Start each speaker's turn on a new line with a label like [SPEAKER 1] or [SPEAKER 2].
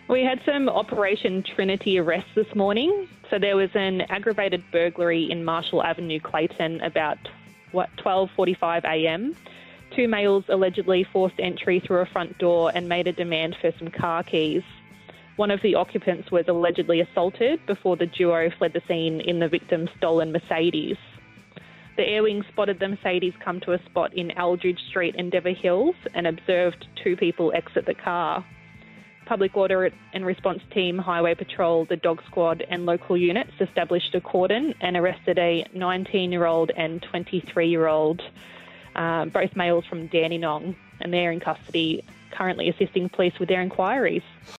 [SPEAKER 1] We had some Operation Trinity arrests this morning. So there was an aggravated burglary in Marshall Avenue, Clayton, about 12:45 a.m. Two males allegedly forced entry through a front door and made a demand for some car keys. One of the occupants was allegedly assaulted before the duo fled the scene in the victim's stolen Mercedes. The air wing spotted the Mercedes come to a spot in Aldridge Street, Endeavour Hills, and observed two people exit the car. Public Order and Response Team, Highway Patrol, the Dog Squad and local units established a cordon and arrested a 19-year-old and 23-year-old, both males from Dandenong, and they're in custody, currently assisting police with their inquiries.